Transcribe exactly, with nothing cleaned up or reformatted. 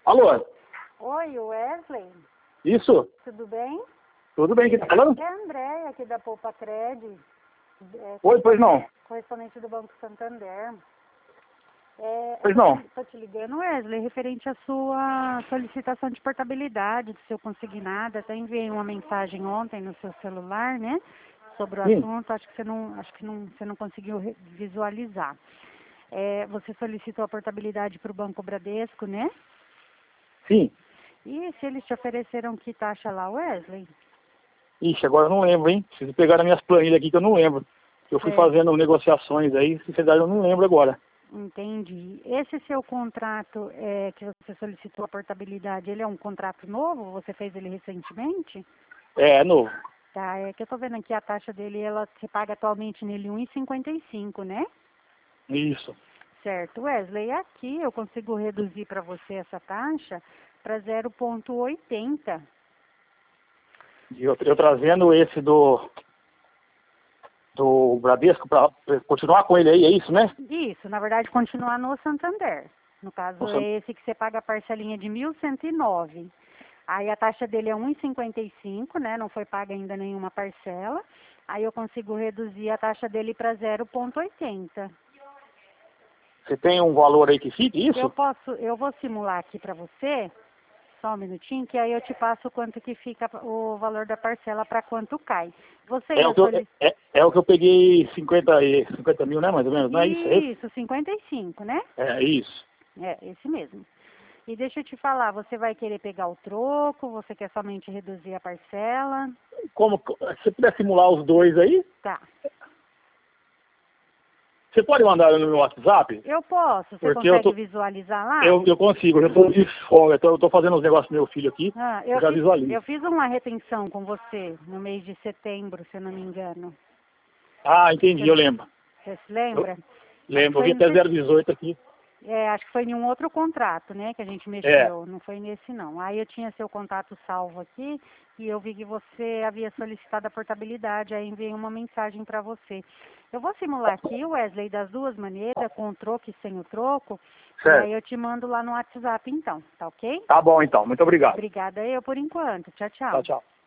Alô? Oi, Wesley. Isso? Tudo bem? Tudo bem, quem tá falando? É a Andréia, aqui da Poupa Cred, é, Oi, pois não. correspondente do Banco Santander. É, Pois não. Estou te ligando, Wesley, referente à sua solicitação de portabilidade do seu consignado. Até enviei uma mensagem ontem no seu celular, né? Sobre o Sim. assunto, acho que você não, acho que não, você não conseguiu re- visualizar. É, você solicitou a portabilidade para o Banco Bradesco, né? Sim. E se eles te ofereceram que taxa lá, Wesley? Ixi, agora eu não lembro, hein? Preciso pegar as minhas planilhas aqui que eu não lembro. Eu fui Certo. fazendo negociações aí, sinceridade eu não lembro agora. Entendi. Esse seu contrato é, que você solicitou a portabilidade, ele é um contrato novo? Você fez ele recentemente? É, é novo. Tá, é que eu tô vendo aqui a taxa dele, ela se paga atualmente nele um real e cinquenta e cinco, né? Isso. Certo, Wesley, aqui eu consigo reduzir para você essa taxa para zero vírgula oitenta. E eu, eu trazendo esse do, do Bradesco pra pra continuar com ele aí, é isso, né? Isso, na verdade, continuar no Santander. No caso, Nossa, é esse que você paga a parcelinha de mil cento e nove. Aí a taxa dele é um real e cinquenta e cinco, né? Não foi paga ainda nenhuma parcela. Aí eu consigo reduzir a taxa dele para zero vírgula oitenta. você tem um valor aí que fique, Eu isso? posso, eu vou simular aqui para você, só um minutinho, que aí eu te passo quanto que fica o valor da parcela para quanto cai. Você É ia o que eu, solicitar. é, é o que eu peguei cinquenta, e- cinquenta mil, né? Mais ou menos, não é isso? É esse? Isso, cinquenta e cinco, né? É isso. É, esse mesmo. E deixa eu te falar, você vai querer pegar o troco, você quer somente reduzir a parcela? Como, se você puder simular os dois aí, Tá. você pode mandar no meu WhatsApp? Eu posso, você Porque eu consegue tô, visualizar lá? eu, eu consigo, eu já tô de folga, eu tô, eu tô fazendo os negócios do meu filho aqui, Ah, eu eu já fiz, visualizo. eu fiz uma retenção com você no mês de setembro, se eu não me engano. Ah, entendi, Você, eu lembro. você se Eu lembra? Acho que lembro, eu vi foi até nesse, zero dezoito aqui. é, acho que foi em um outro contrato, né, que a gente É, mexeu, não foi nesse não. Aí eu tinha seu contato salvo aqui e eu vi que você havia solicitado a portabilidade, aí enviei uma mensagem para você. Eu vou simular aqui, Wesley, das duas maneiras, com o troco e sem o troco, e aí certo. eu te mando lá no WhatsApp então, tá ok? Tá bom então, muito obrigado. Obrigada eu por enquanto. Tchau, Tchau, tchau. tchau.